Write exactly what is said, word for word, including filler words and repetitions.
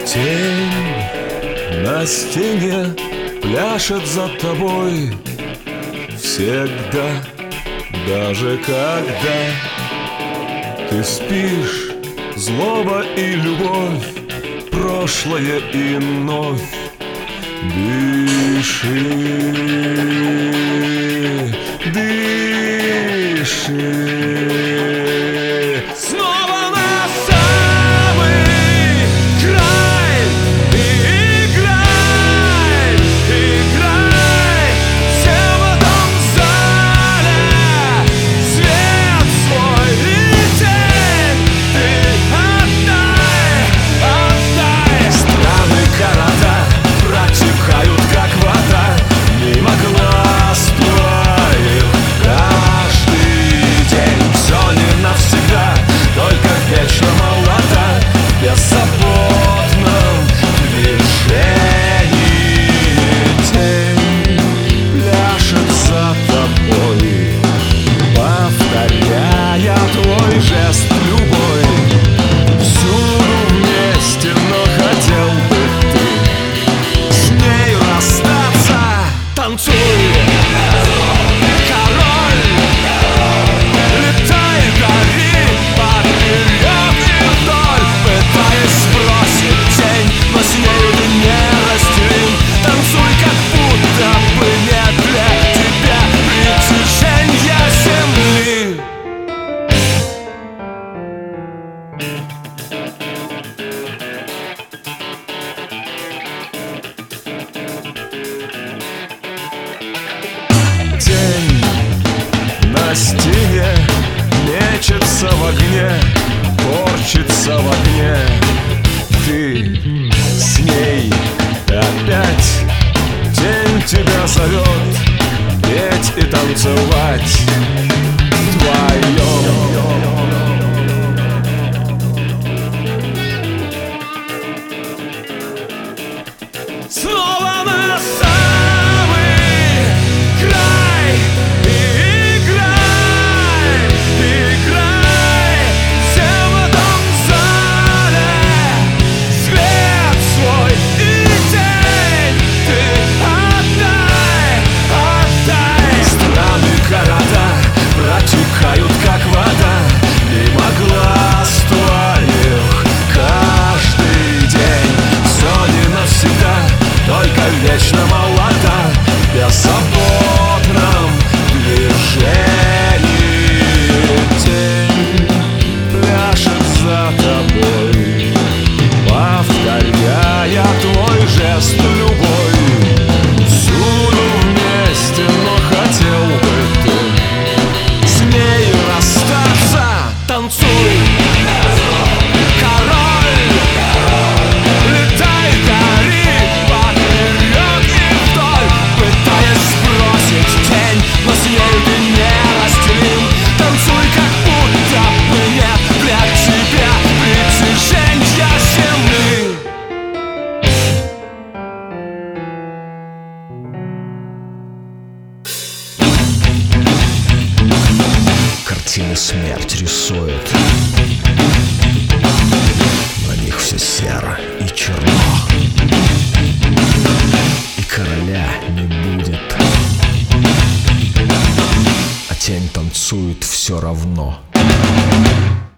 Тень на стене пляшет за тобой всегда, даже когда ты спишь. Злоба и любовь, прошлое и вновь. Дыши, дыши. Снова на самый край. Играй, играй. Всем в этом зале свет свой и тень. Ты отдай, отдай. Страны, города протекают, как вода, мимо глаз твоих каждый день. Все не навсегда, только вечно молода, в беззаботном движении. Тень пляшет за тобой, повторяя твой жест любой. Всюду вместе, но хотел бы ты с ней расстаться. Танцуй, король, летай, гори поперек и вдоль, пытаясь сбросить тень, но с нею ты неразделим. Танцуй, как будто бы не для тебя притяженья земли. Тень на стене мечется в огне, корчится в огне. Ты с ней опять. Тень тебя зовет петь и танцевать вдвоем. Снова на самый край. Играй, играй. Всем в этом зале свет свой и тень. Ты отдай, отдай. Страны, города протекают, как вода, мимо глаз твоих каждый день. Все не навсегда, только вечно молода, в беззаботном движении. Тень пляшет за тобой, повторяя твой жест любой. Всюду вместе, но хотел бы ты с ней расстаться. Танцуй, король, летай, гори поперек и вдоль, пытаясь сбросить тень, но с нею ты неразделим. Танцуй, как будто бы нет для тебя притяженья земли. Картины смерть рисует, на них все серо и черно, и короля не будет, а тень танцует все равно.